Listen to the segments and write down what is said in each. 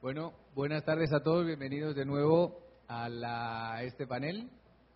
Bueno, buenas tardes a todos, bienvenidos de nuevo a este panel.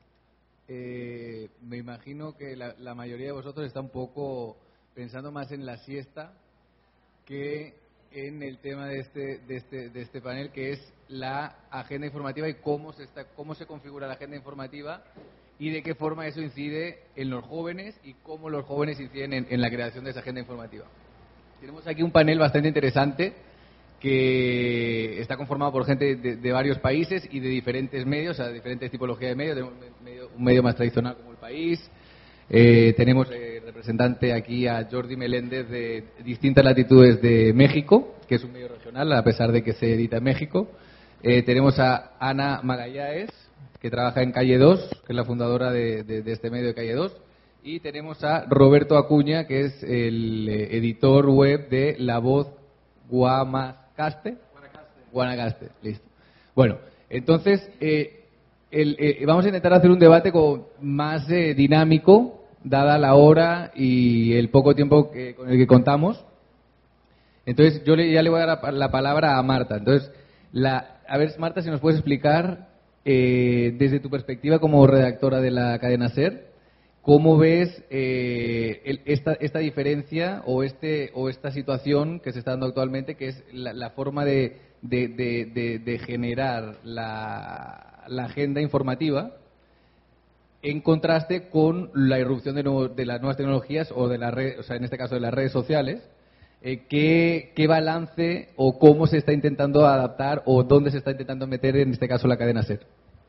Me imagino que la mayoría de vosotros está un poco pensando más en la siesta que en el tema de este panel, que es la agenda informativa y cómo se configura la agenda informativa y de qué forma eso incide en los jóvenes y cómo los jóvenes inciden en la creación de esa agenda informativa. Tenemos aquí un panel bastante interesante que está conformado por gente de varios países y de diferentes medios, o sea, diferentes tipologías de medios. Tenemos un medio más tradicional como El País. Tenemos representante aquí a Jordi Meléndez de Distintas Latitudes de México, que es un medio regional, a pesar de que se edita en México. Tenemos a Ana Magallanes, que trabaja en Calle 2, que es la fundadora de este medio de Calle 2. Y tenemos a Roberto Acuña, que es el editor web de La Voz Guanacaste, listo. Bueno, entonces vamos a intentar hacer un debate más dinámico, dada la hora y el poco tiempo con el que contamos. Entonces yo ya le voy a dar la palabra a Marta. Entonces, a ver, Marta, si nos puedes explicar desde tu perspectiva como redactora de la cadena SER, ¿cómo ves esta diferencia o esta situación que se está dando actualmente, que es la forma de generar la agenda informativa en contraste con la irrupción de las nuevas tecnologías o de o sea, en este caso de las redes sociales? ¿Qué balance o cómo se está intentando adaptar o dónde se está intentando meter, en este caso, la cadena SER?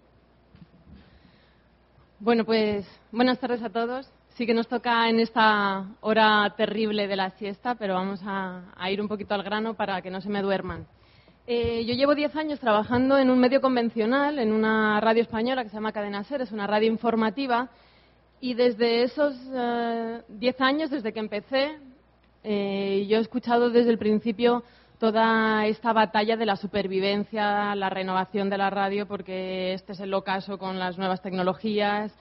Bueno, pues buenas tardes a todos. Sí que nos toca en esta hora terrible de la siesta, pero vamos a ir un poquito al grano para que no se me duerman. Yo llevo 10 años trabajando en un medio convencional, en una radio española que se llama Cadena SER, es una radio informativa, y desde esos 10 años, desde que empecé, yo he escuchado desde el principio toda esta batalla de la supervivencia, la renovación de la radio, porque este es el ocaso con las nuevas tecnologías.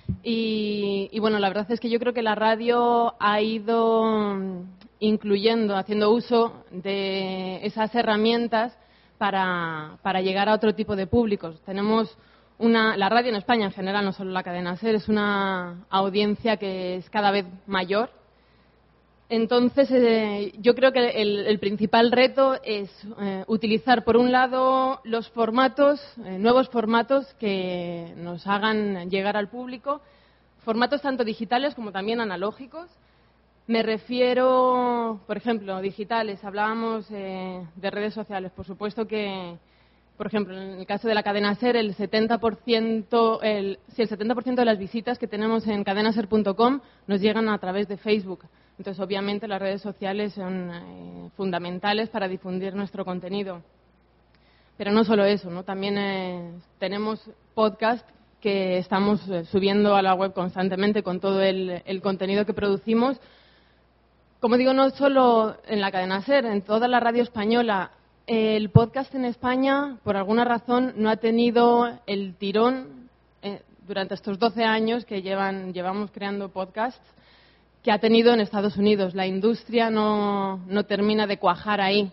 Y bueno, la verdad es que yo creo que la radio ha ido incluyendo, haciendo uso de esas herramientas para llegar a otro tipo de públicos. Tenemos la radio en España en general, no solo la cadena SER, es una audiencia que es cada vez mayor. Entonces, yo creo que el principal reto es utilizar, por un lado, los formatos, nuevos formatos que nos hagan llegar al público, formatos tanto digitales como también analógicos. Me refiero, por ejemplo, digitales. Hablábamos de redes sociales. Por supuesto que, por ejemplo, en el caso de la cadena SER, el 70% de las visitas que tenemos en cadenaser.com nos llegan a través de Facebook. Entonces, obviamente, las redes sociales son fundamentales para difundir nuestro contenido. Pero no solo eso, ¿no? También tenemos podcast que estamos subiendo a la web constantemente con todo el contenido que producimos. Como digo, no solo en la cadena SER, en toda la radio española. El podcast en España, por alguna razón, no ha tenido el tirón durante estos 12 años que llevamos creando podcasts que ha tenido en Estados Unidos. La industria no termina de cuajar ahí.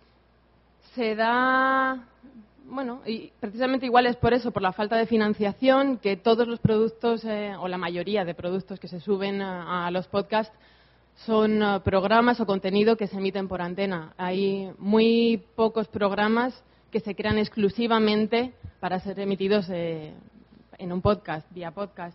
Se da, bueno, y precisamente igual es por eso, por la falta de financiación, que todos los productos, o la mayoría de productos que se suben a los podcasts, son programas o contenido que se emiten por antena. Hay muy pocos programas que se crean exclusivamente para ser emitidos en un podcast, vía podcast.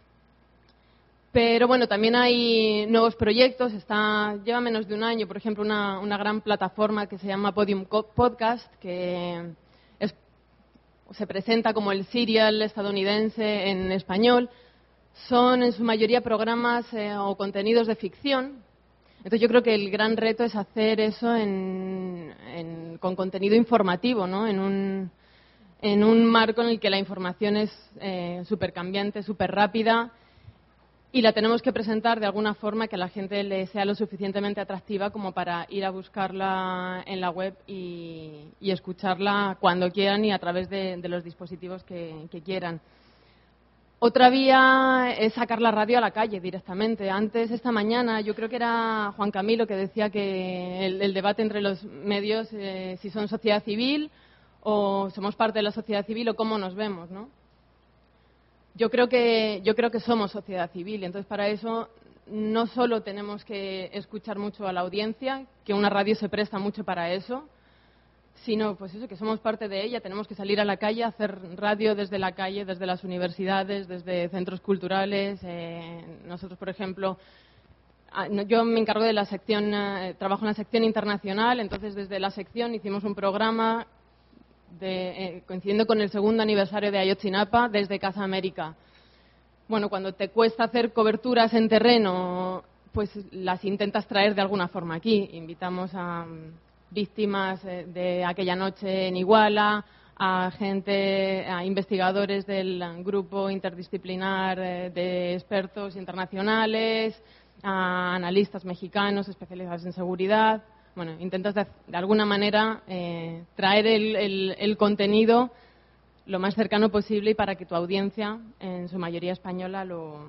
Pero bueno, también hay nuevos proyectos. Lleva menos de un año, por ejemplo, una gran plataforma que se llama Podium Podcast, que se presenta como el serial estadounidense en español. Son en su mayoría programas o contenidos de ficción. Entonces yo creo que el gran reto es hacer eso con contenido informativo, ¿no? En un marco en el que la información es súper cambiante, súper rápida, y la tenemos que presentar de alguna forma que a la gente le sea lo suficientemente atractiva como para ir a buscarla en la web y escucharla cuando quieran y a través de los dispositivos que quieran. Otra vía es sacar la radio a la calle directamente. Antes, esta mañana, yo creo que era Juan Camilo que decía que el debate entre los medios, si son sociedad civil o somos parte de la sociedad civil o cómo nos vemos, ¿no? Yo creo que somos sociedad civil, entonces para eso no solo tenemos que escuchar mucho a la audiencia, que una radio se presta mucho para eso, sino pues eso, que somos parte de ella, tenemos que salir a la calle, hacer radio desde la calle, desde las universidades, desde centros culturales. Nosotros, por ejemplo, yo me encargo de la sección, trabajo en la sección internacional, entonces desde la sección hicimos un programa coincidiendo con el 2º aniversario de Ayotzinapa desde Casa América. Bueno, cuando te cuesta hacer coberturas en terreno, pues las intentas traer de alguna forma aquí. Invitamos a víctimas de aquella noche en Iguala, a investigadores del grupo interdisciplinar de expertos internacionales, a analistas mexicanos especializados en seguridad. Bueno, intentas de alguna manera traer el contenido lo más cercano posible y para que tu audiencia, en su mayoría española,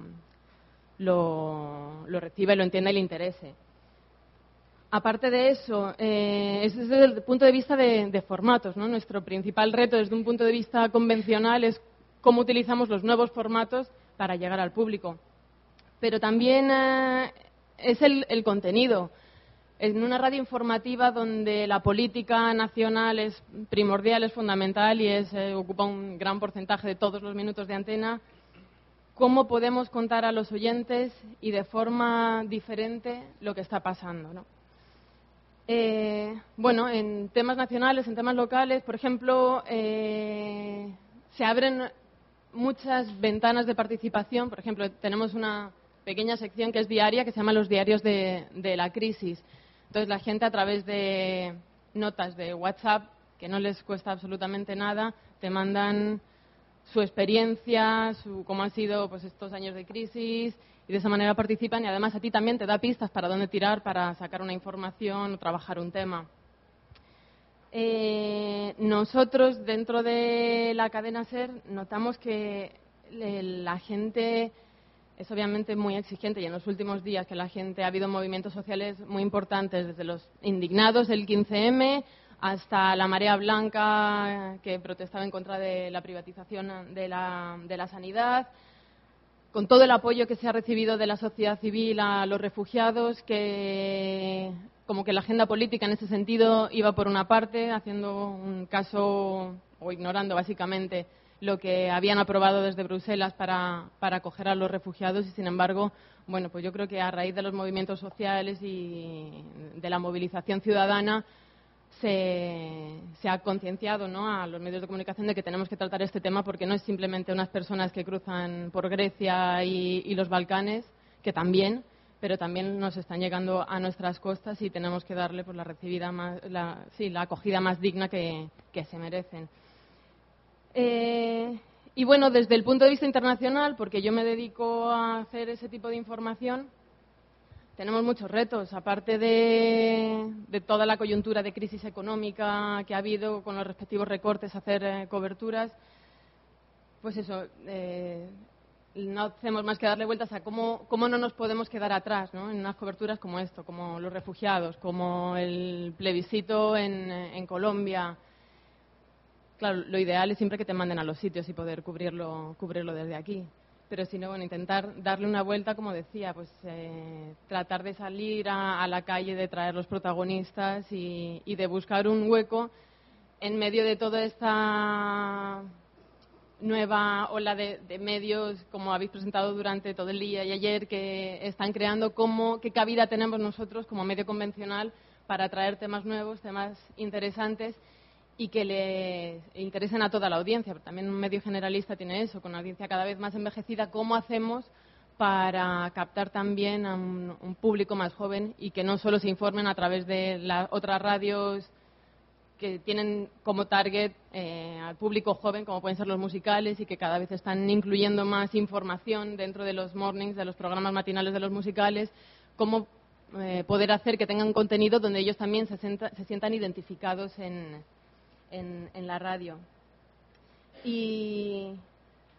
lo reciba y lo entienda y le interese. Aparte de eso, es desde el punto de vista de formatos, ¿no? Nuestro principal reto desde un punto de vista convencional es cómo utilizamos los nuevos formatos para llegar al público. Pero también es el contenido. En una radio informativa donde la política nacional es primordial, es fundamental y ocupa un gran porcentaje de todos los minutos de antena, ¿cómo podemos contar a los oyentes y de forma diferente lo que está pasando, ¿no? Bueno, en temas nacionales, en temas locales, por ejemplo, se abren muchas ventanas de participación. Por ejemplo, tenemos una pequeña sección que es diaria, que se llama Los Diarios de la Crisis. Entonces, la gente a través de notas de WhatsApp, que no les cuesta absolutamente nada, te mandan su experiencia, cómo han sido pues, estos años de crisis, y de esa manera participan y además a ti también te da pistas para dónde tirar para sacar una información o trabajar un tema. Nosotros, dentro de la cadena SER, notamos que la gente es obviamente muy exigente y en los últimos días que la gente ha habido movimientos sociales muy importantes, desde los indignados del 15M hasta la marea blanca que protestaba en contra de la privatización de la sanidad, con todo el apoyo que se ha recibido de la sociedad civil a los refugiados, que como que la agenda política en ese sentido iba por una parte, haciendo un caso o ignorando básicamente lo que habían aprobado desde Bruselas para acoger a los refugiados y, sin embargo, bueno, pues yo creo que a raíz de los movimientos sociales y de la movilización ciudadana se ha concienciado, ¿no?, a los medios de comunicación de que tenemos que tratar este tema porque no es simplemente unas personas que cruzan por Grecia y los Balcanes, que también, pero también nos están llegando a nuestras costas y tenemos que darle pues, la acogida más digna que se merecen. Y bueno, desde el punto de vista internacional, porque yo me dedico a hacer ese tipo de información, tenemos muchos retos, aparte de toda la coyuntura de crisis económica que ha habido con los respectivos recortes, hacer coberturas, pues eso, no hacemos más que darle vueltas a cómo no nos podemos quedar atrás, ¿no?, en unas coberturas como esto, como los refugiados, como el plebiscito en Colombia. Claro, lo ideal es siempre que te manden a los sitios y poder cubrirlo desde aquí. Pero si no, bueno, intentar darle una vuelta, como decía, pues tratar de salir a la calle, de traer los protagonistas y de buscar un hueco en medio de toda esta nueva ola de medios, como habéis presentado durante todo el día y ayer, que están creando qué cabida tenemos nosotros como medio convencional para traer temas nuevos, temas interesantes y que le interesen a toda la audiencia. Pero también un medio generalista tiene eso, con una audiencia cada vez más envejecida. ¿Cómo hacemos para captar también a un público más joven y que no solo se informen a través de las otras radios que tienen como target al público joven, como pueden ser los musicales, y que cada vez están incluyendo más información dentro de los mornings, de los programas matinales de los musicales? ¿Cómo poder hacer que tengan contenido donde ellos también se sientan identificados en la radio? Y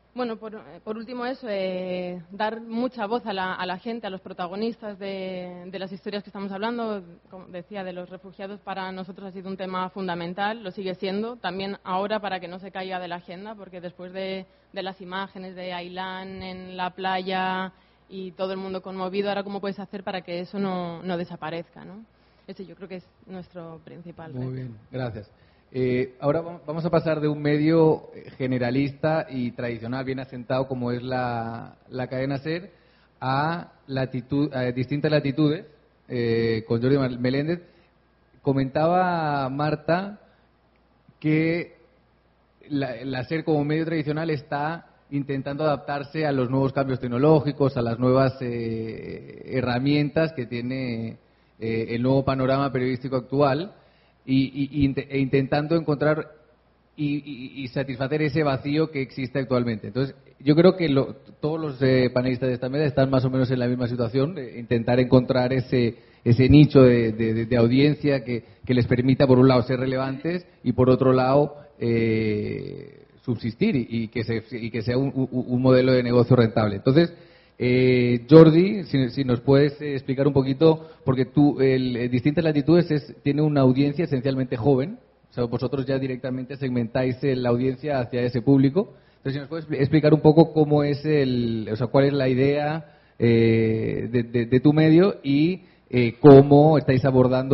Bueno, por último eso, dar mucha voz a la gente, a los protagonistas de las historias que estamos hablando. Como decía, de los refugiados para nosotros ha sido un tema fundamental, lo sigue siendo. También ahora para que no se caiga de la agenda, porque después de las imágenes de Ailán en la playa y todo el mundo conmovido, ahora cómo puedes hacer para que eso no desaparezca, ¿no? Ese yo creo que es nuestro principal reto. Muy bien, gracias. Ahora vamos a pasar de un medio generalista y tradicional, bien asentado como es la cadena SER, a distintas latitudes, con Jordi Meléndez. Comentaba Marta que la SER como medio tradicional está intentando adaptarse a los nuevos cambios tecnológicos, a las nuevas herramientas que tiene el nuevo panorama periodístico actual, e intentando encontrar y satisfacer ese vacío que existe actualmente. Entonces, yo creo que todos los panelistas de esta mesa están más o menos en la misma situación, de intentar encontrar ese nicho de audiencia que les permita, por un lado, ser relevantes y, por otro lado, subsistir y que sea un modelo de negocio rentable. Entonces, Jordi, si nos puedes explicar un poquito, porque tú, Distintas Latitudes tiene una audiencia esencialmente joven, o sea, vosotros ya directamente segmentáis la audiencia hacia ese público. Entonces, si nos puedes explicar un poco cómo es cuál es la idea de tu medio y cómo estáis abordando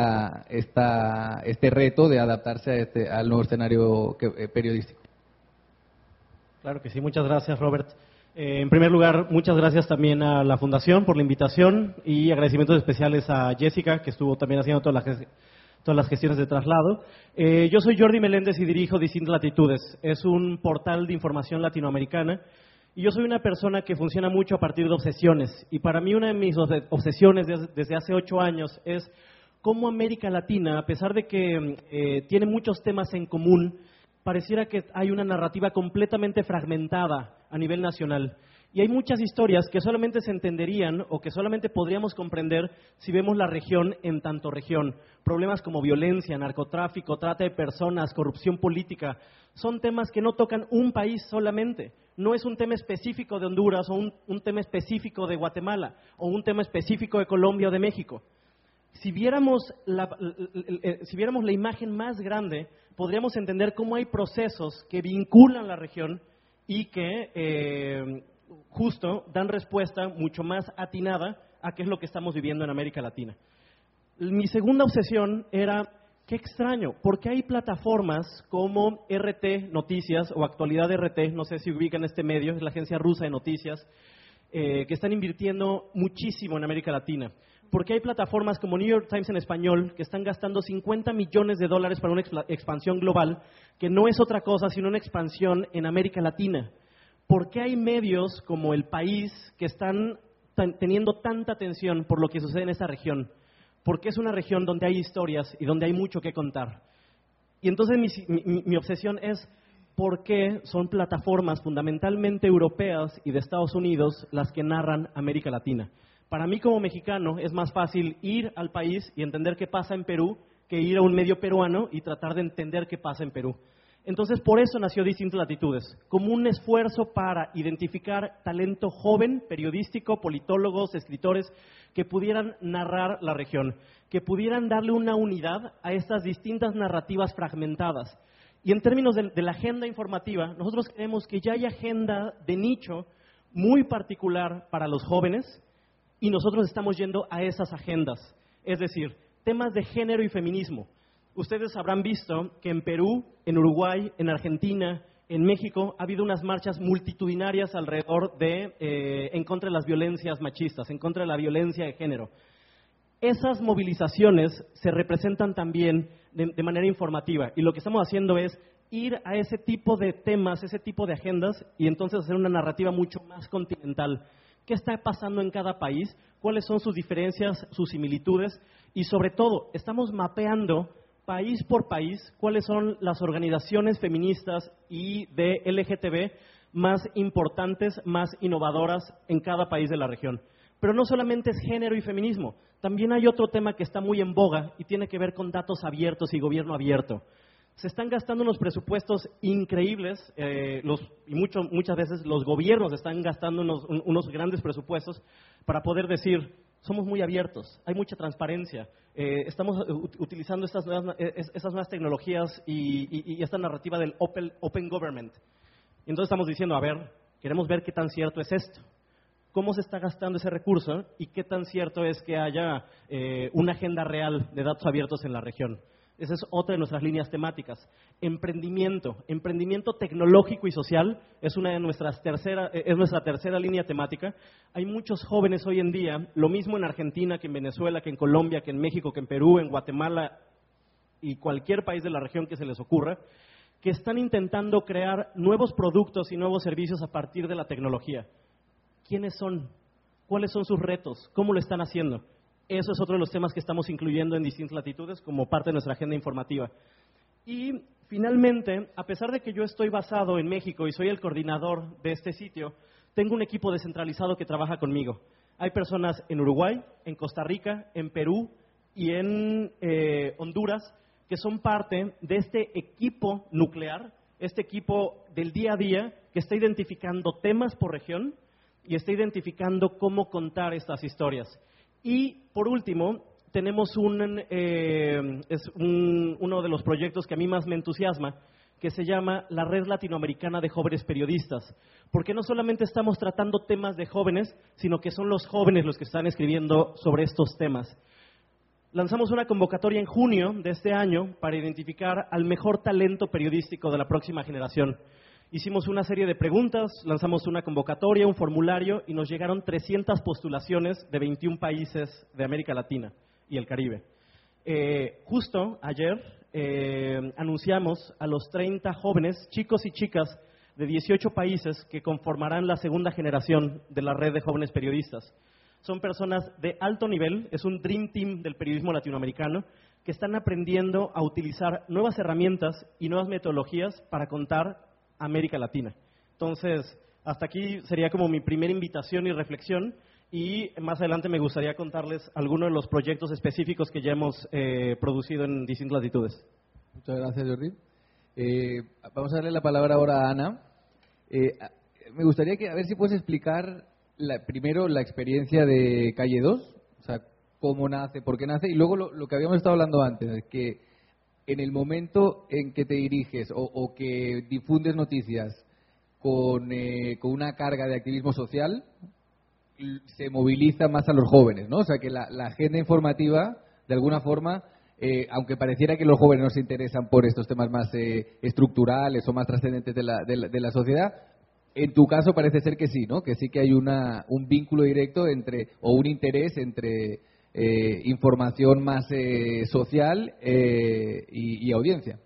este reto de adaptarse al nuevo escenario periodístico. Claro que sí, muchas gracias, Robert. En primer lugar, muchas gracias también a la Fundación por la invitación y agradecimientos especiales a Jessica, que estuvo también haciendo todas las gestiones de traslado. Yo soy Jordi Meléndez y dirijo Distintas Latitudes. Es un portal de información latinoamericana y yo soy una persona que funciona mucho a partir de obsesiones. Y para mí una de mis obsesiones desde hace 8 años es cómo América Latina, a pesar de que tiene muchos temas en común, pareciera que hay una narrativa completamente fragmentada a nivel nacional. Y hay muchas historias que solamente se entenderían o que solamente podríamos comprender si vemos la región en tanto región. Problemas como violencia, narcotráfico, trata de personas, corrupción política, son temas que no tocan un país solamente. No es un tema específico de Honduras o un tema específico de Guatemala o un tema específico de Colombia o de México. Si viéramos la imagen más grande, podríamos entender cómo hay procesos que vinculan la región y que justo dan respuesta mucho más atinada a qué es lo que estamos viviendo en América Latina. Mi segunda obsesión era, qué extraño, ¿por qué hay plataformas como RT Noticias o Actualidad RT, no sé si ubican este medio, es la agencia rusa de noticias, que están invirtiendo muchísimo en América Latina? Porque hay plataformas como New York Times en español que están gastando $50 millones para una expansión global, que no es otra cosa sino una expansión en América Latina. ¿Por qué hay medios como El País que están teniendo tanta atención por lo que sucede en esa región? Porque es una región donde hay historias y donde hay mucho que contar. Y entonces mi obsesión es por qué son plataformas fundamentalmente europeas y de Estados Unidos las que narran América Latina. Para mí como mexicano es más fácil ir al país y entender qué pasa en Perú que ir a un medio peruano y tratar de entender qué pasa en Perú. Entonces, por eso nació Distintas Latitudes, como un esfuerzo para identificar talento joven, periodístico, politólogos, escritores, que pudieran narrar la región, que pudieran darle una unidad a estas distintas narrativas fragmentadas. Y en términos de la agenda informativa, nosotros creemos que ya hay agenda de nicho muy particular para los jóvenes, y nosotros estamos yendo a esas agendas, es decir, temas de género y feminismo. Ustedes habrán visto que en Perú, en Uruguay, en Argentina, en México, ha habido unas marchas multitudinarias alrededor en contra de las violencias machistas, en contra de la violencia de género. Esas movilizaciones se representan también de manera informativa, y lo que estamos haciendo es ir a ese tipo de temas, ese tipo de agendas, y entonces hacer una narrativa mucho más continental. ¿Qué está pasando en cada país? ¿Cuáles son sus diferencias, sus similitudes? Y sobre todo, estamos mapeando país por país cuáles son las organizaciones feministas y de LGTB más importantes, más innovadoras en cada país de la región. Pero no solamente es género y feminismo, también hay otro tema que está muy en boga y tiene que ver con datos abiertos y gobierno abierto. Se están gastando unos presupuestos increíbles, muchas veces los gobiernos están gastando unos grandes presupuestos para poder decir, somos muy abiertos, hay mucha transparencia, estamos utilizando esas nuevas tecnologías y esta narrativa del open government. Y entonces estamos diciendo, a ver, queremos ver qué tan cierto es esto. ¿Cómo se está gastando ese recurso y qué tan cierto es que haya una agenda real de datos abiertos en la región? Esa es otra de nuestras líneas temáticas. Emprendimiento tecnológico y social es nuestra tercera línea temática. Hay muchos jóvenes hoy en día, lo mismo en Argentina que en Venezuela, que en Colombia, que en México, que en Perú, en Guatemala y cualquier país de la región que se les ocurra, que están intentando crear nuevos productos y nuevos servicios a partir de la tecnología. ¿Quiénes son? ¿Cuáles son sus retos? ¿Cómo lo están haciendo? Eso es otro de los temas que estamos incluyendo en distintas latitudes como parte de nuestra agenda informativa. Y finalmente, a pesar de que yo estoy basado en México y soy el coordinador de este sitio, tengo un equipo descentralizado que trabaja conmigo. Hay personas en Uruguay, en Costa Rica, en Perú y en Honduras que son parte de este equipo nuclear, este equipo del día a día que está identificando temas por región y está identificando cómo contar estas historias. Y, por último, tenemos uno de los proyectos que a mí más me entusiasma, que se llama la Red Latinoamericana de Jóvenes Periodistas. Porque no solamente estamos tratando temas de jóvenes, sino que son los jóvenes los que están escribiendo sobre estos temas. Lanzamos una convocatoria en junio de este año para identificar al mejor talento periodístico de la próxima generación. Hicimos una serie de preguntas, lanzamos una convocatoria, un formulario y nos llegaron 300 postulaciones de 21 países de América Latina y el Caribe. Justo ayer anunciamos a los 30 jóvenes, chicos y chicas de 18 países que conformarán la segunda generación de la red de jóvenes periodistas. Son personas de alto nivel, es un dream team del periodismo latinoamericano que están aprendiendo a utilizar nuevas herramientas y nuevas metodologías para contar América Latina. Entonces, hasta aquí sería como mi primera invitación y reflexión y más adelante me gustaría contarles algunos de los proyectos específicos que ya hemos producido en distintas latitudes. Muchas gracias, Jordi. Vamos a darle la palabra ahora a Ana. Me gustaría a ver si puedes explicar primero la experiencia de Calle 2, o sea, cómo nace, por qué nace, y luego lo que habíamos estado hablando antes, que en el momento en que te diriges o que difundes noticias con una carga de activismo social, se moviliza más a los jóvenes, ¿no? O sea, que la agenda informativa, de alguna forma, aunque pareciera que los jóvenes no se interesan por estos temas más estructurales o más trascendentes de la sociedad, en tu caso parece ser que sí, ¿no? Que sí que hay un vínculo directo o un interés entre información más social y audiencia.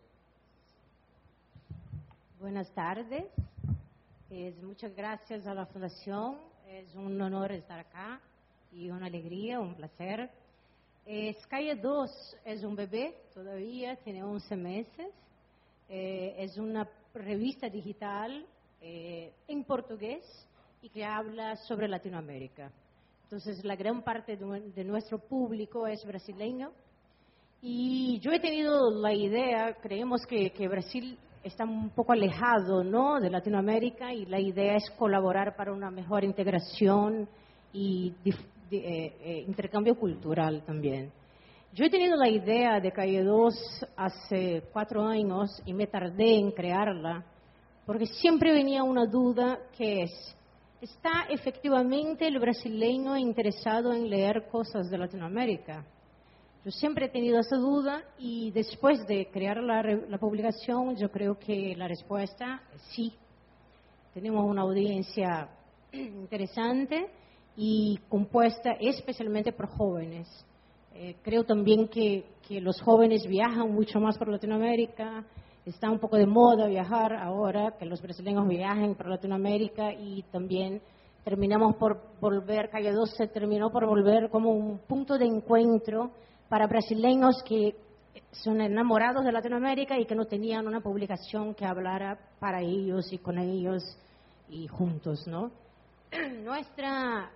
Buenas tardes. Muchas gracias a la Fundación. Es un honor estar acá y una alegría, un placer. Calle 2 es un bebé todavía, tiene 11 meses. Es una revista digital en portugués y que habla sobre Latinoamérica. Entonces, la gran parte de nuestro público es brasileño y yo he tenido la idea, creemos que Brasil está un poco alejado, ¿no?, de Latinoamérica y la idea es colaborar para una mejor integración y intercambio cultural también. Yo he tenido la idea de Calle 2 hace 4 años y me tardé en crearla porque siempre venía una duda que ¿está efectivamente el brasileño interesado en leer cosas de Latinoamérica? Yo siempre he tenido esa duda y después de crear la publicación yo creo que la respuesta es sí. Tenemos una audiencia interesante y compuesta especialmente por jóvenes. Creo también que los jóvenes viajan mucho más por Latinoamérica. Está un poco de moda viajar ahora, que los brasileños viajen por Latinoamérica y también terminamos por volver, Calle 2 se terminó por volver como un punto de encuentro para brasileños que son enamorados de Latinoamérica y que no tenían una publicación que hablara para ellos y con ellos y juntos, ¿no? Nuestra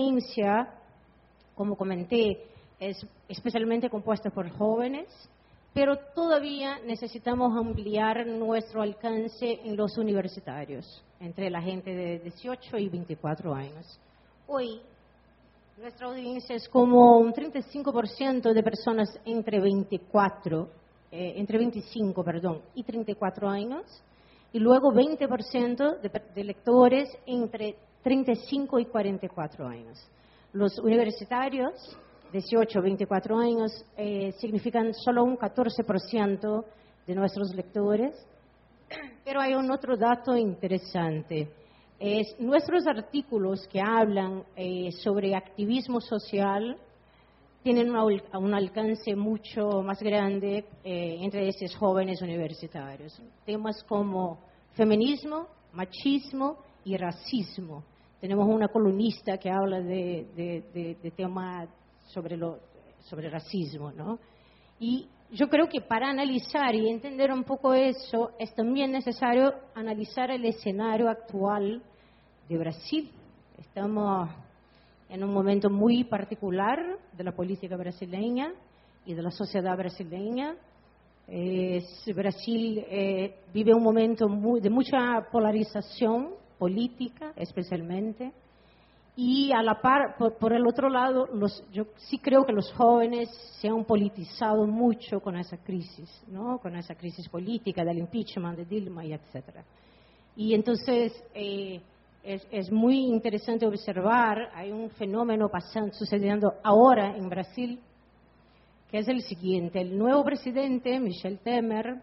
audiencia, como comenté, es especialmente compuesta por jóvenes. pero todavía necesitamos ampliar nuestro alcance en los universitarios, entre la gente de 18 y 24 años. Hoy, nuestra audiencia es como un 35% de personas entre 25 y 34 años, y luego 20% de lectores entre 35 y 44 años. Los universitarios, 18 a 24 años, significan solo un 14% de nuestros lectores, pero hay un otro dato interesante. Nuestros artículos que hablan sobre activismo social tienen un alcance mucho más grande entre esos jóvenes universitarios. Temas como feminismo, machismo y racismo. Tenemos una columnista que habla de temas sobre racismo, ¿no? Y yo creo que para analizar y entender un poco eso, es también necesario analizar el escenario actual de Brasil. Estamos en un momento muy particular de la política brasileña y de la sociedad brasileña. Brasil vive un momento de mucha polarización política, especialmente. Y a la par, por el otro lado, yo sí creo que los jóvenes se han politizado mucho con esa crisis, ¿no? Con esa crisis política del impeachment de Dilma y etcétera. Y entonces es muy interesante observar, hay un fenómeno sucediendo ahora en Brasil, que es el siguiente. El nuevo presidente, Michel Temer,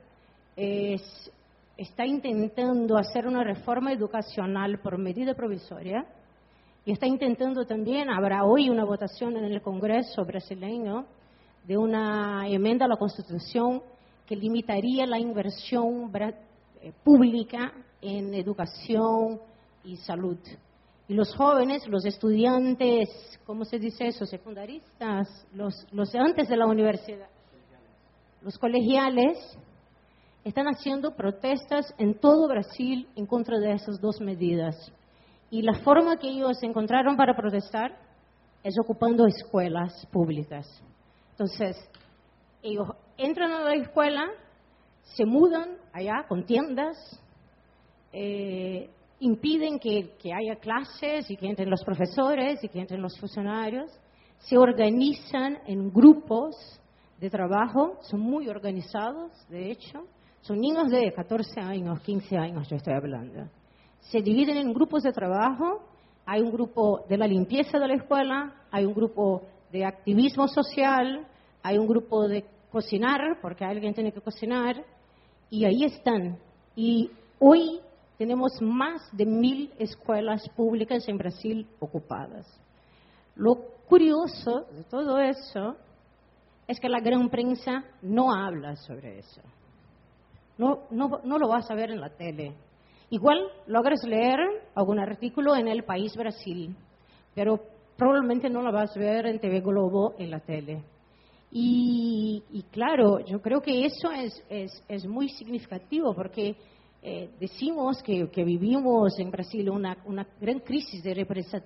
está intentando hacer una reforma educacional por medida provisoria. Y está intentando también, habrá hoy una votación en el Congreso brasileño de una enmienda a la Constitución que limitaría la inversión pública en educación y salud. Y los jóvenes, los estudiantes, ¿cómo se dice eso? Secundaristas, los antes de la universidad, los colegiales, están haciendo protestas en todo Brasil en contra de esas dos medidas. Y la forma que ellos encontraron para protestar es ocupando escuelas públicas. Entonces, ellos entran a la escuela, se mudan allá con tiendas, impiden que haya clases y que entren los profesores y que entren los funcionarios, se organizan en grupos de trabajo, son muy organizados, de hecho, son niños de 14 años, 15 años, yo estoy hablando. Se dividen en grupos de trabajo, hay un grupo de la limpieza de la escuela, hay un grupo de activismo social, hay un grupo de cocinar, porque alguien tiene que cocinar, y ahí están. Y hoy tenemos más de 1.000 escuelas públicas en Brasil ocupadas. Lo curioso de todo eso es que la gran prensa no habla sobre eso. No lo vas a ver en la tele. Igual logras leer algún artículo en El País Brasil, pero probablemente no lo vas a ver en TV Globo en la tele. Y claro, yo creo que eso es muy significativo porque decimos que vivimos en Brasil una gran crisis de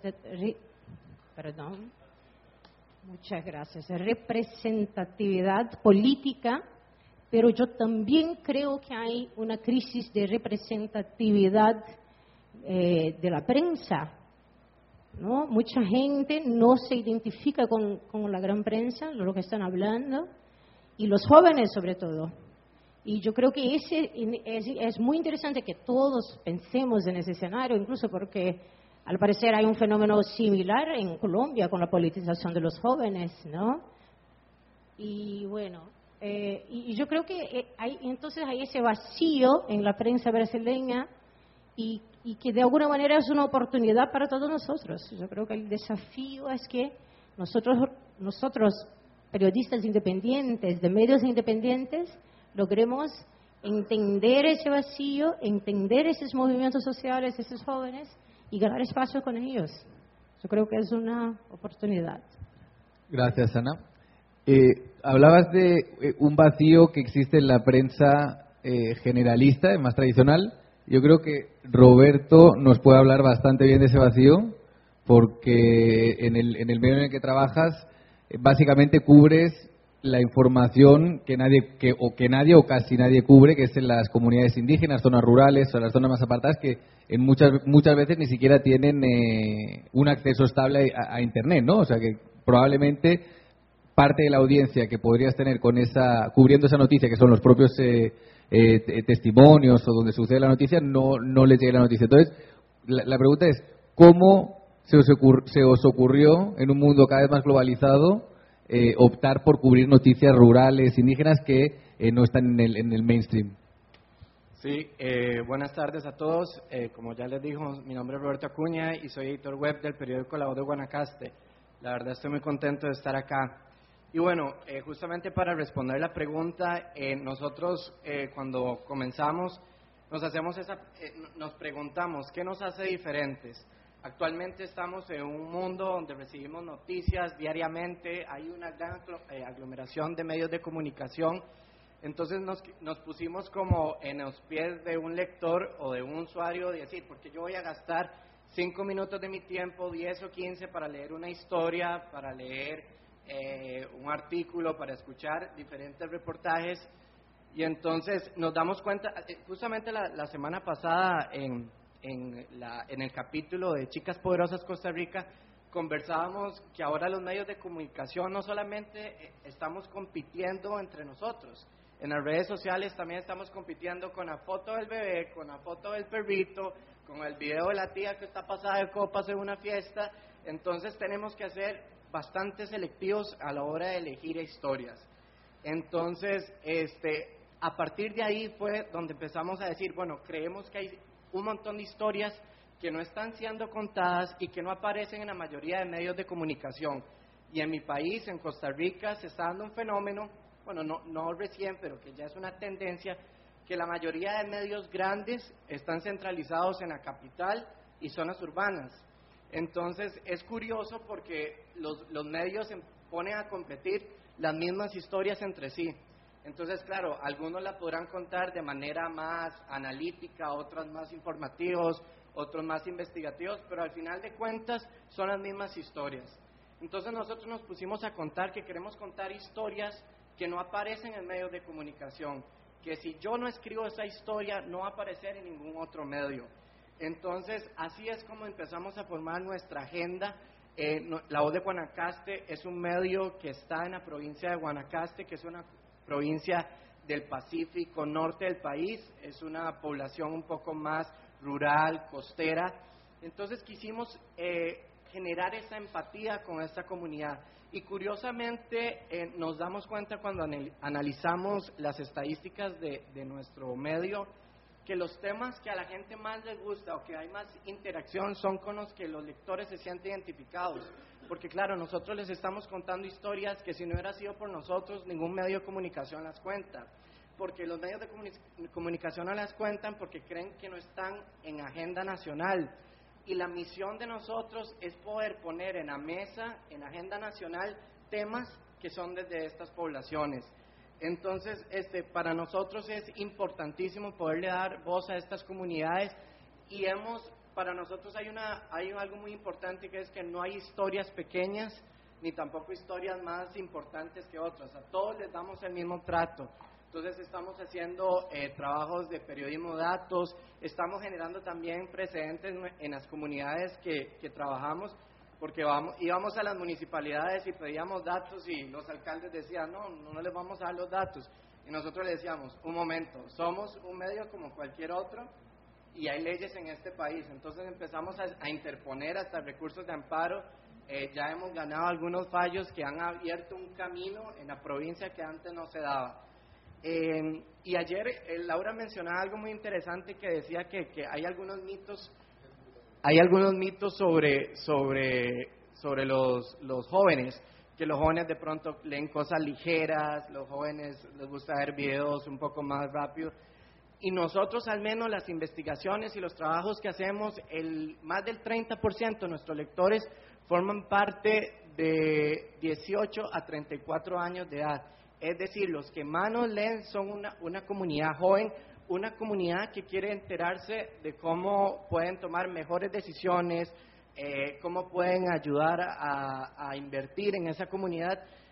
representatividad política, pero yo también creo que hay una crisis de representatividad de la prensa, ¿no? Mucha gente no se identifica con la gran prensa, lo que están hablando, y los jóvenes sobre todo. Y yo creo que es muy interesante que todos pensemos en ese escenario, incluso porque al parecer hay un fenómeno similar en Colombia con la politización de los jóvenes, ¿no? Y bueno... y yo creo que entonces hay ese vacío en la prensa brasileña y que de alguna manera es una oportunidad para todos nosotros. Yo creo que el desafío es que nosotros periodistas independientes, de medios independientes, logremos entender ese vacío, entender esos movimientos sociales, esos jóvenes y ganar espacio con ellos. Yo creo que es una oportunidad. Gracias, Ana. Hablabas de un vacío que existe en la prensa generalista, más tradicional. Yo creo que Roberto nos puede hablar bastante bien de ese vacío, porque en el medio en el que trabajas, básicamente cubres la información que nadie o casi nadie cubre, que es en las comunidades indígenas, zonas rurales o las zonas más apartadas, que en muchas veces ni siquiera tienen un acceso estable a Internet, ¿no? O sea que probablemente parte de la audiencia que podrías tener cubriendo esa noticia, que son los propios testimonios o donde sucede la noticia, no les llegue la noticia. Entonces, la pregunta es, ¿cómo se os ocurrió, en un mundo cada vez más globalizado, optar por cubrir noticias rurales, indígenas, que no están en el mainstream? Sí, buenas tardes a todos. Como ya les dijo, mi nombre es Roberto Acuña y soy editor web del periódico La Voz de Guanacaste. La verdad estoy muy contento de estar acá. Y bueno, justamente para responder la pregunta, nosotros cuando comenzamos nos preguntamos ¿qué nos hace diferentes? Actualmente estamos en un mundo donde recibimos noticias diariamente, hay una gran aglomeración de medios de comunicación, entonces nos pusimos como en los pies de un lector o de un usuario de decir, ¿por qué yo voy a gastar 5 minutos de mi tiempo, 10 o 15 para leer una historia, para leer un artículo, para escuchar diferentes reportajes? Y entonces nos damos cuenta, justamente la semana pasada en el capítulo de Chicas Poderosas Costa Rica, conversábamos que ahora los medios de comunicación no solamente estamos compitiendo entre nosotros, en las redes sociales también estamos compitiendo con la foto del bebé, con la foto del perrito, con el video de la tía que está pasada de copas en una fiesta. Entonces tenemos que ser bastante selectivos a la hora de elegir historias. Entonces, a partir de ahí fue donde empezamos a decir, bueno, creemos que hay un montón de historias que no están siendo contadas y que no aparecen en la mayoría de medios de comunicación. Y en mi país, en Costa Rica, se está dando un fenómeno, bueno, no recién, pero que ya es una tendencia, que la mayoría de medios grandes están centralizados en la capital y zonas urbanas. Entonces, es curioso porque los medios se ponen a competir las mismas historias entre sí. Entonces, claro, algunos la podrán contar de manera más analítica, otros más informativos, otros más investigativos, pero al final de cuentas son las mismas historias. Entonces nosotros nos pusimos a contar que queremos contar historias que no aparecen en medios de comunicación, que si yo no escribo esa historia no va a aparecer en ningún otro medio. Entonces, así es como empezamos a formar nuestra agenda. La Voz de Guanacaste es un medio que está en la provincia de Guanacaste, que es una provincia del Pacífico norte del país, es una población un poco más rural, costera. Entonces quisimos generar esa empatía con esta comunidad. Y curiosamente nos damos cuenta cuando analizamos las estadísticas de nuestro medio, que los temas que a la gente más les gusta o que hay más interacción son con los que los lectores se sienten identificados. Porque claro, nosotros les estamos contando historias que si no hubiera sido por nosotros, ningún medio de comunicación las cuenta. Porque los medios de comunicación no las cuentan porque creen que no están en agenda nacional. Y la misión de nosotros es poder poner en la mesa, en agenda nacional, temas que son desde estas poblaciones. Entonces, para nosotros es importantísimo poderle dar voz a estas comunidades y para nosotros hay algo muy importante, que es que no hay historias pequeñas ni tampoco historias más importantes que otras. A todos les damos el mismo trato. Entonces estamos haciendo trabajos de periodismo de datos, estamos generando también precedentes en las comunidades que trabajamos, porque íbamos a las municipalidades y pedíamos datos y los alcaldes decían, no les vamos a dar los datos. Y nosotros le decíamos, un momento, somos un medio como cualquier otro y hay leyes en este país. Entonces empezamos a interponer hasta recursos de amparo. Ya hemos ganado algunos fallos que han abierto un camino en la provincia que antes no se daba. Y ayer Laura mencionaba algo muy interesante, que decía que hay algunos mitos sobre los jóvenes, que los jóvenes de pronto leen cosas ligeras, los jóvenes les gusta ver videos un poco más rápido. Y nosotros, al menos las investigaciones y los trabajos que hacemos, más del 30% de nuestros lectores forman parte de 18 a 34 años de edad. Es decir, los que más nos leen son una comunidad joven, una comunidad que quiere enterarse de cómo pueden tomar mejores decisiones, cómo pueden ayudar a invertir en esa comunidad.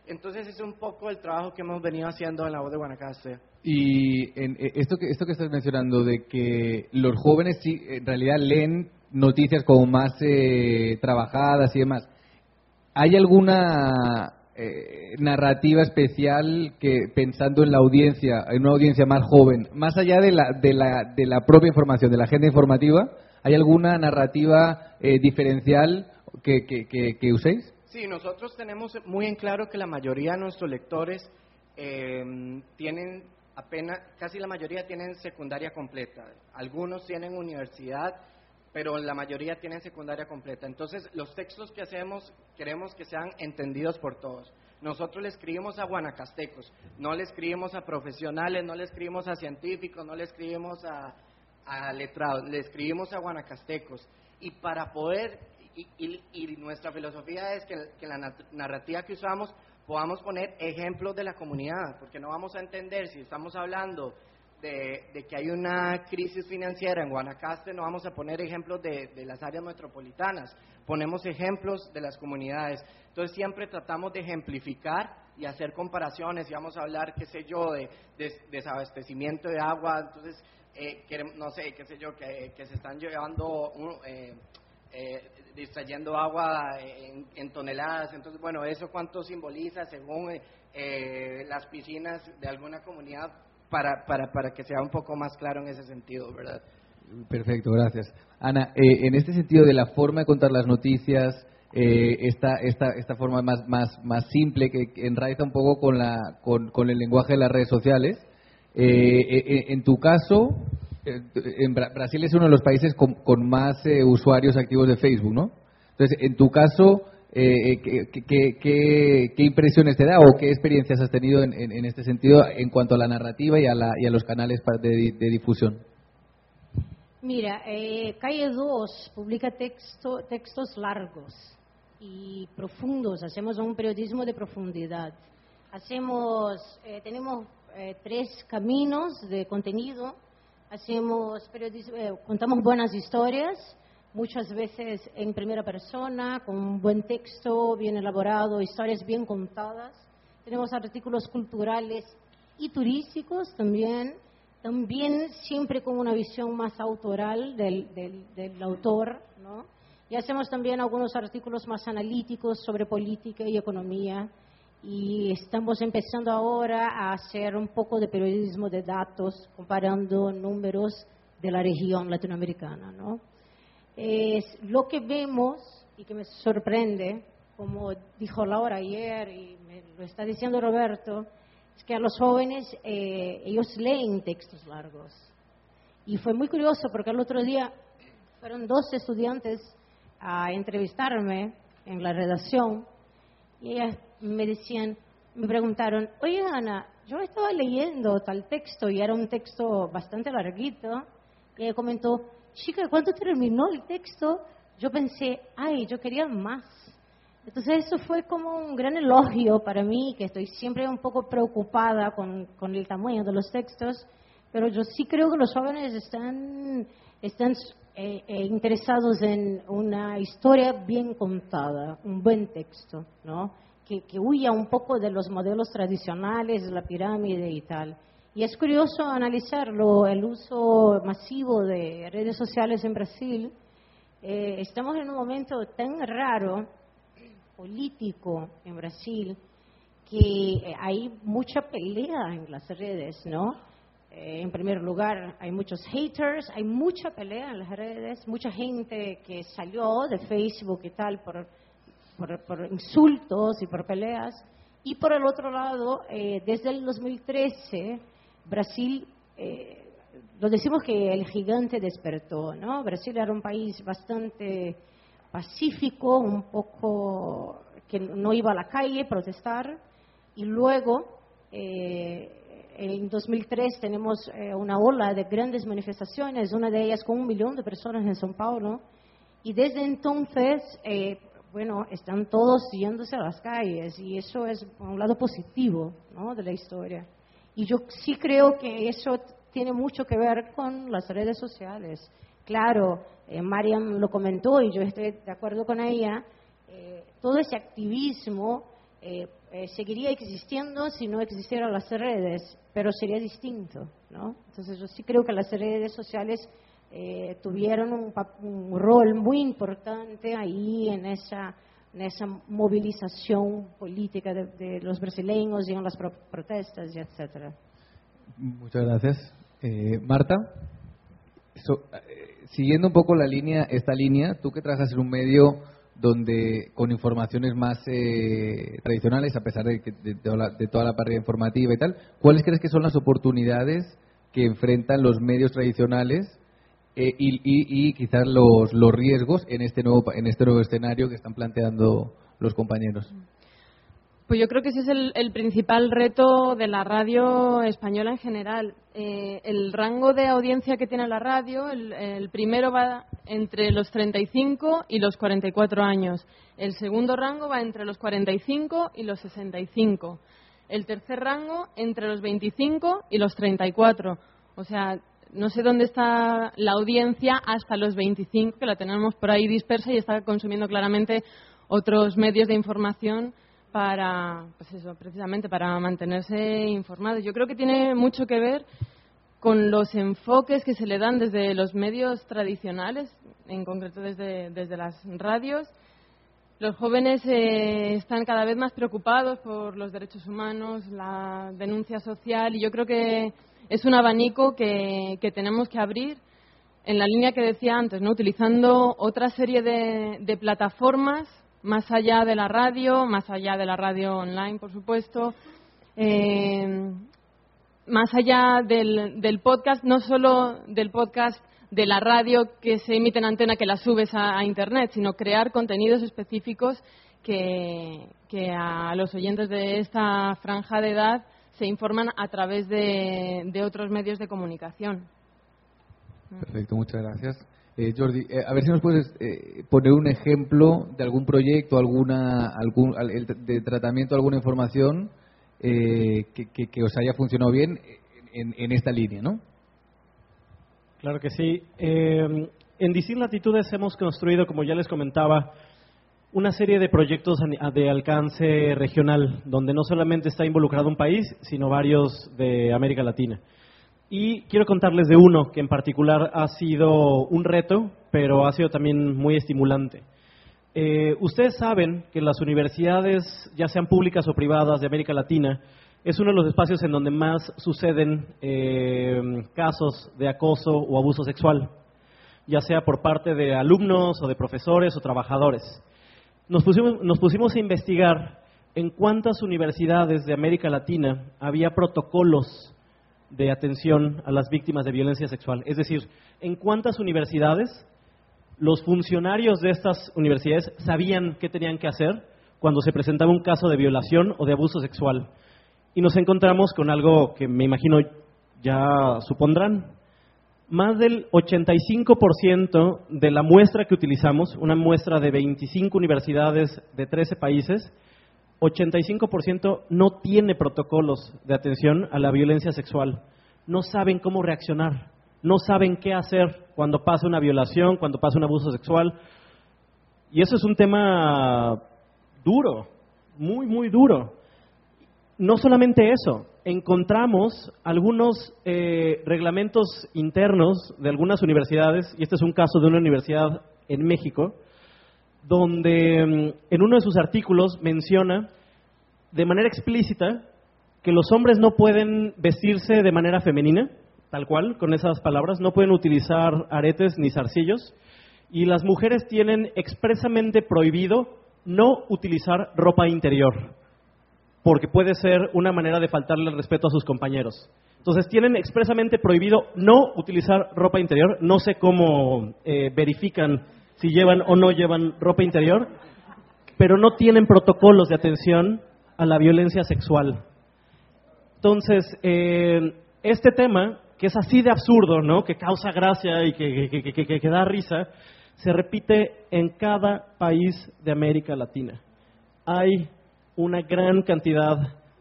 Entonces es un poco el trabajo que hemos venido haciendo en La Voz de Guanacaste. Y esto que estás mencionando de que los jóvenes sí, en realidad leen noticias como más trabajadas y demás, ¿hay alguna narrativa especial que, pensando en la audiencia, en una audiencia más joven, más allá de la propia información, de la agenda informativa, hay alguna narrativa diferencial que uséis? Sí, nosotros tenemos muy en claro que la mayoría de nuestros lectores tienen casi la mayoría tienen secundaria completa. Algunos tienen universidad, pero la mayoría tienen secundaria completa. Entonces, los textos que hacemos queremos que sean entendidos por todos. Nosotros le escribimos a guanacastecos, no le escribimos a profesionales, no le escribimos a científicos, no le escribimos a letrados, le escribimos a guanacastecos. Y para poder, y nuestra filosofía es que la narrativa que usamos podamos poner ejemplos de la comunidad, porque no vamos a entender si estamos hablando de que hay una crisis financiera en Guanacaste, no vamos a poner ejemplos de las áreas metropolitanas, ponemos ejemplos de las comunidades. Entonces siempre tratamos de ejemplificar y hacer comparaciones, y vamos a hablar, qué sé yo, de desabastecimiento de agua, entonces, no sé, qué sé yo, que se están llevando, distrayendo agua en toneladas. Entonces, bueno, eso cuánto simboliza según las piscinas de alguna comunidad, para que sea un poco más claro en ese sentido, ¿verdad? Perfecto, gracias. Ana, en este sentido de la forma de contar las noticias, esta forma más simple que enraiza un poco con el lenguaje de las redes sociales, en tu caso, Brasil es uno de los países con más usuarios activos de Facebook, ¿no? Entonces, en tu caso, ¿qué impresiones te da o qué experiencias has tenido en este sentido en cuanto a la narrativa y a los canales de difusión? Mira, Calle 2 publica textos largos y profundos. Hacemos un periodismo de profundidad. Tenemos 3 caminos de contenido. Hacemos periodismo, contamos buenas historias, muchas veces en primera persona, con un buen texto, bien elaborado, historias bien contadas. Tenemos artículos culturales y turísticos también siempre con una visión más autoral del autor, ¿no? Y hacemos también algunos artículos más analíticos sobre política y economía. Y estamos empezando ahora a hacer un poco de periodismo de datos, comparando números de la región latinoamericana, ¿no? Lo que vemos y que me sorprende, como dijo Laura ayer y me lo está diciendo Roberto, es que a los jóvenes ellos leen textos largos. Y fue muy curioso porque el otro día fueron 2 estudiantes a entrevistarme en la redacción y ellas me preguntaron, oye Ana, yo estaba leyendo tal texto y era un texto bastante larguito, y ella comentó, chica, ¿cuánto terminó el texto? Yo pensé, ay, yo quería más. Entonces eso fue como un gran elogio para mí, que estoy siempre un poco preocupada con el tamaño de los textos, pero yo sí creo que los jóvenes están interesados en una historia bien contada, un buen texto, ¿no? Que huya un poco de los modelos tradicionales, de la pirámide y tal. Y es curioso analizarlo, el uso masivo de redes sociales en Brasil. Estamos en un momento tan raro, político en Brasil, que hay mucha pelea en las redes, ¿no? En primer lugar, hay muchos haters, hay mucha pelea en las redes, mucha gente que salió de Facebook y tal por insultos y por peleas. Y por el otro lado, desde el 2013, Brasil, lo decimos que el gigante despertó, ¿no? Brasil era un país bastante pacífico, un poco que no iba a la calle a protestar, y luego en 2003 tenemos una ola de grandes manifestaciones, una de ellas con 1 millón de personas en São Paulo, y desde entonces, bueno, están todos yéndose a las calles, y eso es un lado positivo, ¿no?, de la historia. Y yo sí creo que eso tiene mucho que ver con las redes sociales. Claro, Mariam lo comentó y yo estoy de acuerdo con ella, todo ese activismo seguiría existiendo si no existieran las redes, pero sería distinto, ¿no? Entonces yo sí creo que las redes sociales tuvieron un rol muy importante ahí en esa movilización política de los brasileños y en las protestas y etcétera. Muchas gracias. Marta, siguiendo un poco esta línea, tú que trabajas en un medio donde con informaciones más tradicionales, a pesar de toda la parte informativa y tal, ¿cuáles crees que son las oportunidades que enfrentan los medios tradicionales y quizás los riesgos en este nuevo escenario que están planteando los compañeros? Pues yo creo que ese es el principal reto de la radio española en general. El rango de audiencia que tiene la radio, el primero va entre los 35 y los 44 años. El segundo rango va entre los 45 y los 65. El tercer rango entre los 25 y los 34. O sea, no sé dónde está la audiencia hasta los 25, que la tenemos por ahí dispersa y está consumiendo claramente otros medios de información para, pues eso, precisamente para mantenerse informados. Yo creo que tiene mucho que ver con los enfoques que se le dan desde los medios tradicionales, en concreto desde las radios. Los jóvenes están cada vez más preocupados por los derechos humanos, la denuncia social, y yo creo que es un abanico que tenemos que abrir en la línea que decía antes, ¿no? Utilizando otra serie de plataformas más allá de la radio online, por supuesto, más allá del podcast, no solo del podcast de la radio que se emite en antena, que la subes a Internet, sino crear contenidos específicos que a los oyentes de esta franja de edad se informan a través de otros medios de comunicación. Perfecto, muchas gracias. Jordi, a ver si nos puedes poner un ejemplo de algún proyecto, de tratamiento, alguna información que os haya funcionado bien en esta línea, ¿no? Claro que sí. En Distintas Latitudes hemos construido, como ya les comentaba, una serie de proyectos de alcance regional, donde no solamente está involucrado un país, sino varios de América Latina. Y quiero contarles de uno que en particular ha sido un reto, pero ha sido también muy estimulante. Ustedes saben que las universidades, ya sean públicas o privadas de América Latina, es uno de los espacios en donde más suceden casos de acoso o abuso sexual, ya sea por parte de alumnos o de profesores o trabajadores. Nos pusimos a investigar en cuántas universidades de América Latina había protocolos de atención a las víctimas de violencia sexual. Es decir, en cuántas universidades los funcionarios de estas universidades sabían qué tenían que hacer cuando se presentaba un caso de violación o de abuso sexual. Y nos encontramos con algo que me imagino ya supondrán. Más del 85% de la muestra que utilizamos, una muestra de 25 universidades de 13 países, 85% no tiene protocolos de atención a la violencia sexual. No saben cómo reaccionar, no saben qué hacer cuando pasa una violación, cuando pasa un abuso sexual. Y eso es un tema duro, muy, muy duro. No solamente eso, encontramos algunos reglamentos internos de algunas universidades, y este es un caso de una universidad en México, donde en uno de sus artículos menciona de manera explícita que los hombres no pueden vestirse de manera femenina, tal cual, con esas palabras, no pueden utilizar aretes ni zarcillos, y las mujeres tienen expresamente prohibido no utilizar ropa interior, porque puede ser una manera de faltarle el respeto a sus compañeros. Entonces tienen expresamente prohibido no utilizar ropa interior. No sé cómo verifican si llevan o no llevan ropa interior, pero no tienen protocolos de atención a la violencia sexual. Entonces, este tema, que es así de absurdo, ¿no?, que causa gracia y que da risa, se repite en cada país de América Latina. Hay una gran cantidad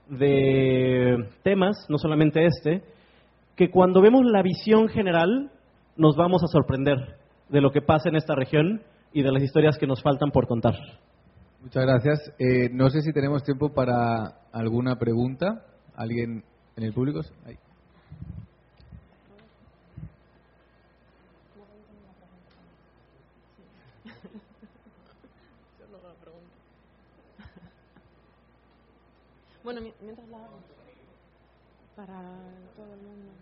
de temas, no solamente este, que cuando vemos la visión general nos vamos a sorprender de lo que pasa en esta región y de las historias que nos faltan por contar. Muchas gracias. No sé si tenemos tiempo para alguna pregunta. ¿Alguien en el público? Ahí. Bueno, mientras la hago, para todo el mundo.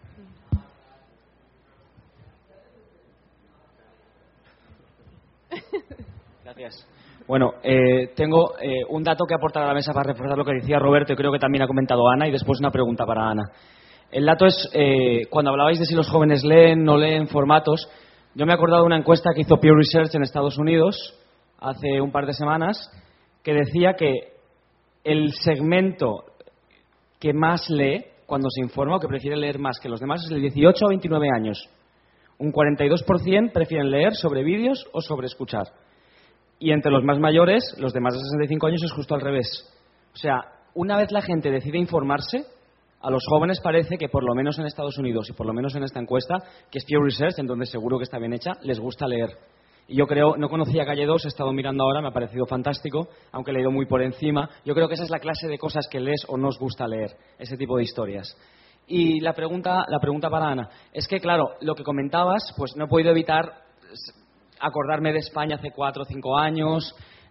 Gracias. Bueno, tengo un dato que aportar a la mesa para reforzar lo que decía Roberto y creo que también ha comentado Ana, y después una pregunta para Ana. El dato es, cuando hablabais de si los jóvenes leen, no leen formatos, yo me he acordado de una encuesta que hizo Pew Research en Estados Unidos hace un par de semanas, que decía que el segmento que más lee cuando se informa o que prefiere leer más que los demás es el 18 a 29 años. Un 42% prefieren leer sobre vídeos o sobre escuchar. Y entre los más mayores, los de más de 65 años, es justo al revés. O sea, una vez la gente decide informarse, a los jóvenes parece que por lo menos en Estados Unidos y por lo menos en esta encuesta, que es Pew Research, en donde seguro que está bien hecha, les gusta leer. Y yo creo, no conocía Calle 2, he estado mirando ahora, me ha parecido fantástico, aunque he leído muy por encima. Yo creo que esa es la clase de cosas que lees o no os gusta leer, ese tipo de historias. Y la pregunta para Ana es que, claro, lo que comentabas, pues no he podido evitar acordarme de España hace 4 o 5 años,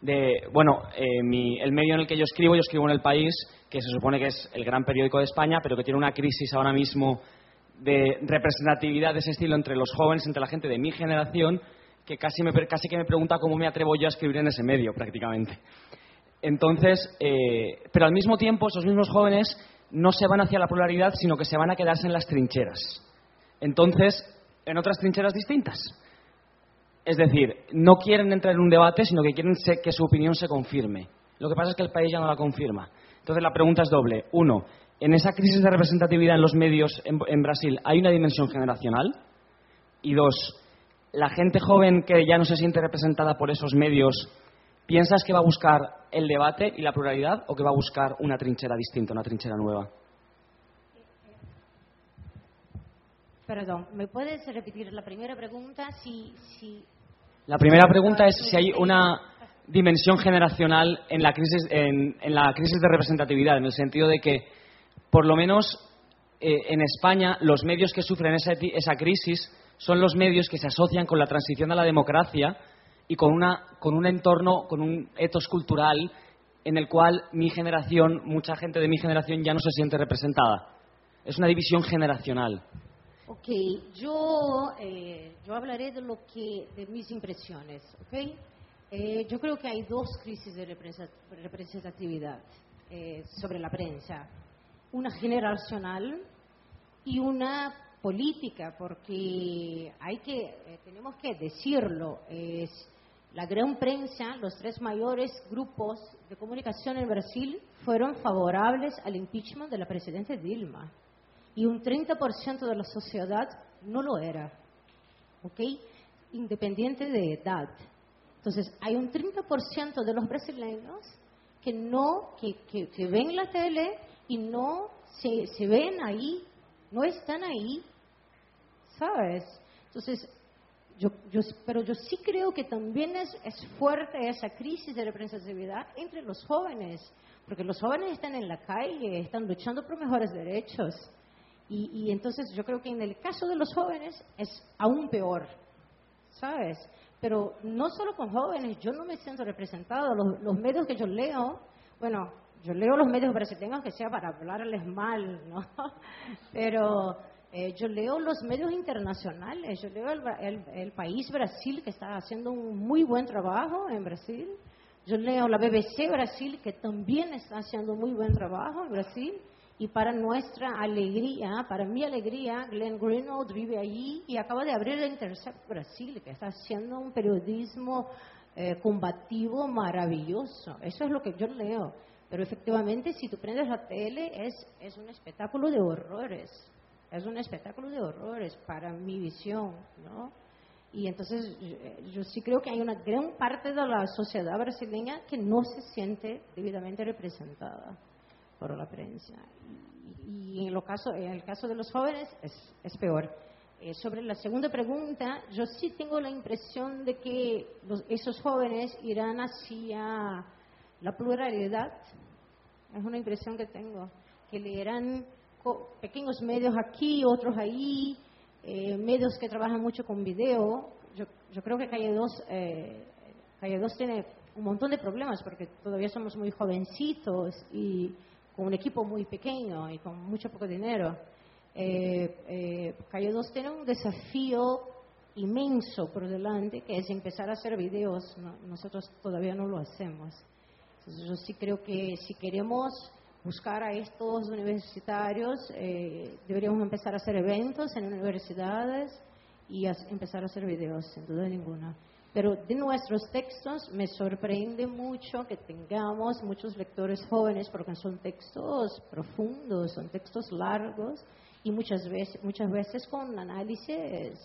el medio en el que yo escribo en El País, que se supone que es el gran periódico de España, pero que tiene una crisis ahora mismo de representatividad de ese estilo entre los jóvenes, entre la gente de mi generación, que casi que me pregunta cómo me atrevo yo a escribir en ese medio, prácticamente. Entonces, pero al mismo tiempo, esos mismos jóvenes no se van hacia la pluralidad, sino que se van a quedarse en las trincheras. Entonces, en otras trincheras distintas. Es decir, no quieren entrar en un debate, sino que quieren que su opinión se confirme. Lo que pasa es que el país ya no la confirma. Entonces, la pregunta es doble. Uno, en esa crisis de representatividad en los medios en Brasil, ¿hay una dimensión generacional? Y dos, la gente joven que ya no se siente representada por esos medios, ¿piensas que va a buscar el debate y la pluralidad o que va a buscar una trinchera distinta, una trinchera nueva? Perdón, ¿me puedes repetir la primera pregunta? La primera pregunta es si hay una dimensión generacional en la crisis de representatividad, en el sentido de que, por lo menos en España, los medios que sufren esa crisis son los medios que se asocian con la transición a la democracia y con un entorno, con un etos cultural en el cual mucha gente de mi generación ya no se siente representada. Es una división generacional. Ok, yo hablaré de mis impresiones, ¿ok? Yo creo que hay dos crisis de representatividad sobre la prensa. Una generacional y una política, porque tenemos que decirlo, la gran prensa, los 3 mayores grupos de comunicación en Brasil fueron favorables al impeachment de la presidenta Dilma. Y un 30% de la sociedad no lo era, ¿ok? Independiente de edad. Entonces, hay un 30% de los brasileños que ven la tele y no se ven ahí, no están ahí, ¿sabes? Entonces, pero yo sí creo que también es fuerte esa crisis de representatividad entre los jóvenes, porque los jóvenes están en la calle, están luchando por mejores derechos. Y entonces yo creo que en el caso de los jóvenes es aún peor, ¿sabes? Pero no solo con jóvenes, yo no me siento representada. Los medios que yo leo, bueno, yo leo los medios brasileños que sea para hablarles mal, ¿no? Pero yo leo los medios internacionales, yo leo el País Brasil, que está haciendo un muy buen trabajo en Brasil. Yo leo la BBC Brasil, que también está haciendo muy buen trabajo en Brasil. Y para nuestra alegría, para mi alegría, Glenn Greenwald vive allí y acaba de abrir el Intercept Brasil, que está haciendo un periodismo combativo maravilloso. Eso es lo que yo leo. Pero efectivamente, si tú prendes la tele, es un espectáculo de horrores. Es un espectáculo de horrores para mi visión, ¿no? Y entonces yo sí creo que hay una gran parte de la sociedad brasileña que no se siente debidamente representada por la prensa. Y en el caso de los jóvenes es peor. Sobre la segunda pregunta, yo sí tengo la impresión de que esos jóvenes irán hacia la pluralidad. Es una impresión que tengo, que leerán pequeños medios aquí, otros ahí, medios que trabajan mucho con video. Yo creo que Calle 2 tiene un montón de problemas porque todavía somos muy jovencitos y con un equipo muy pequeño y con mucho poco dinero. Calle 2 tiene un desafío inmenso por delante, que es empezar a hacer videos. Nosotros todavía no lo hacemos. Entonces, yo sí creo que si queremos buscar a estos universitarios, deberíamos empezar a hacer eventos en universidades y empezar a hacer videos, sin duda ninguna. Pero de nuestros textos me sorprende mucho que tengamos muchos lectores jóvenes, porque son textos profundos, son textos largos y muchas veces con análisis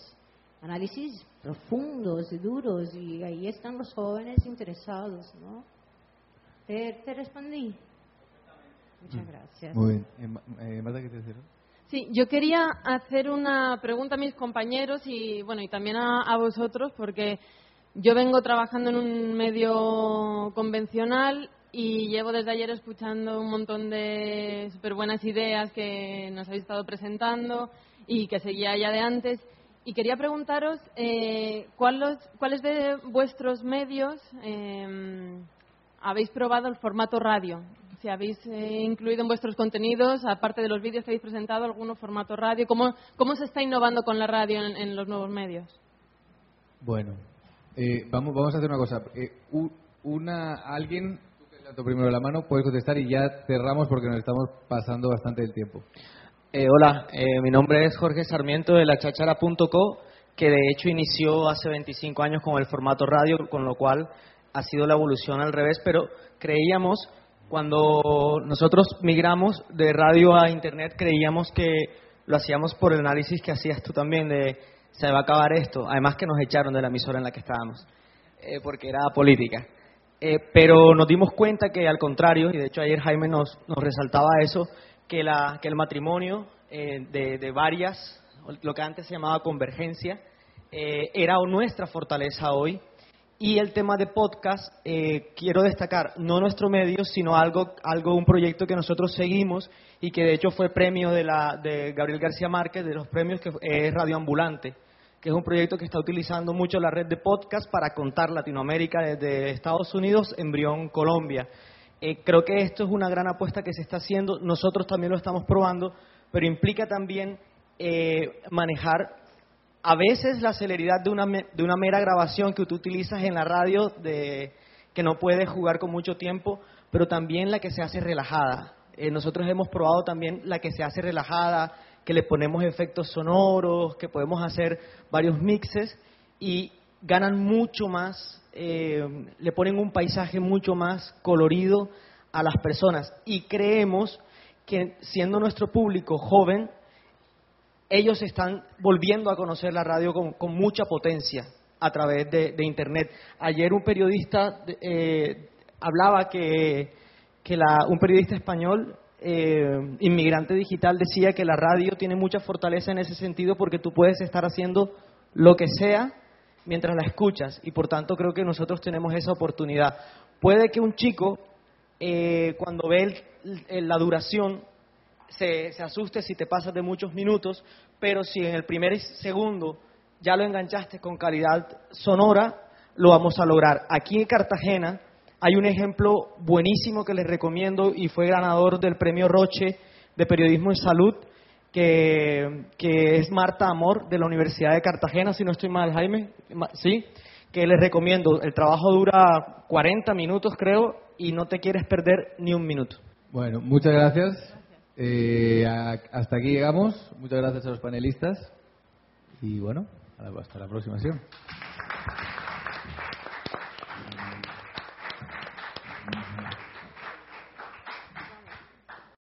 profundos y duros, y ahí están los jóvenes interesados, ¿no? ¿Te respondí? Muchas gracias. Muy bien. Marta, ¿qué te decía? Sí, yo quería hacer una pregunta a mis compañeros y bueno, y también a vosotros, porque yo vengo trabajando en un medio convencional y llevo desde ayer escuchando un montón de súper buenas ideas que nos habéis estado presentando y que seguía ya de antes. Y quería preguntaros cuáles de vuestros medios habéis probado el formato radio. Si habéis incluido en vuestros contenidos, aparte de los vídeos que habéis presentado, alguno formato radio. ¿Cómo se está innovando con la radio en los nuevos medios? Bueno, vamos a hacer una cosa. Alguien, tú que levantó primero la mano, puedes contestar y ya cerramos porque nos estamos pasando bastante del tiempo. Hola, mi nombre es Jorge Sarmiento de lachachara.co, que de hecho inició hace 25 años con el formato radio, con lo cual ha sido la evolución al revés, pero creíamos, cuando nosotros migramos de radio a internet, creíamos que lo hacíamos por el análisis que hacías tú también de se va a acabar esto, además que nos echaron de la emisora en la que estábamos, porque era política. Pero nos dimos cuenta que al contrario, y de hecho ayer Jaime nos resaltaba eso, que el matrimonio de varias, lo que antes se llamaba convergencia, era nuestra fortaleza hoy. Y el tema de podcast, quiero destacar, no nuestro medio, sino un proyecto que nosotros seguimos y que de hecho fue premio de Gabriel García Márquez, de los premios, que es Radio Ambulante, que es un proyecto que está utilizando mucho la red de podcast para contar Latinoamérica desde Estados Unidos, Embrión, Colombia. Creo que esto es una gran apuesta que se está haciendo, nosotros también lo estamos probando, pero implica también manejar a veces la celeridad de una mera grabación que tú utilizas en la radio, que no puedes jugar con mucho tiempo, pero también la que se hace relajada. Nosotros hemos probado también la que se hace relajada, que le ponemos efectos sonoros, que podemos hacer varios mixes y ganan mucho más, le ponen un paisaje mucho más colorido a las personas. Y creemos que, siendo nuestro público joven, ellos están volviendo a conocer la radio con mucha potencia a través de Internet. Ayer un periodista hablaba un periodista español, inmigrante digital, decía que la radio tiene mucha fortaleza en ese sentido porque tú puedes estar haciendo lo que sea mientras la escuchas y por tanto creo que nosotros tenemos esa oportunidad. Puede que un chico, cuando ve la duración, se asuste si te pasas de muchos minutos, pero si en el primer segundo ya lo enganchaste con calidad sonora, lo vamos a lograr. Aquí en Cartagena hay un ejemplo buenísimo que les recomiendo y fue ganador del premio Roche de Periodismo en Salud, que es Marta Amor de la Universidad de Cartagena, si no estoy mal, Jaime, ¿sí? Que les recomiendo. El trabajo dura 40 minutos, creo, y no te quieres perder ni un minuto. Bueno, muchas gracias. Hasta aquí llegamos. Muchas gracias a los panelistas y bueno, hasta la próxima sesión.